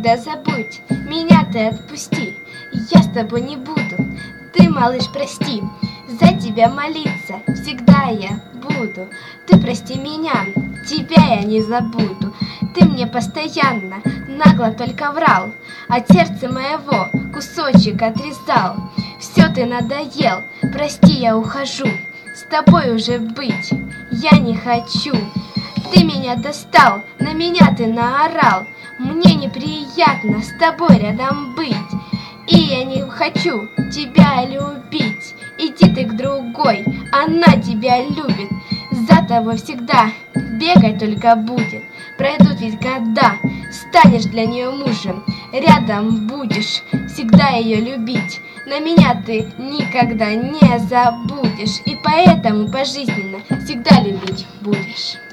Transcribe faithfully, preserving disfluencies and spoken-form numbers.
навсегда забудь. Меня ты отпусти, я с тобой не буду. Ты, малыш, прости, за тебя молиться всегда я буду. Ты прости меня, тебя я не забуду. Ты мне постоянно нагло только врал, от сердца моего кусочек отрезал. Все, ты надоел, прости, я ухожу. С тобой уже быть я не хочу. Ты меня достал, на меня ты наорал. Мне неприятно с тобой рядом быть. И я не хочу тебя любить. Иди ты к другой, она тебя любит. За тобой всегда бегать только будет. Пройдут ведь года, станешь для нее мужем. Рядом будешь всегда ее любить. На меня ты никогда не забудешь. И поэтому пожизненно всегда любить будешь.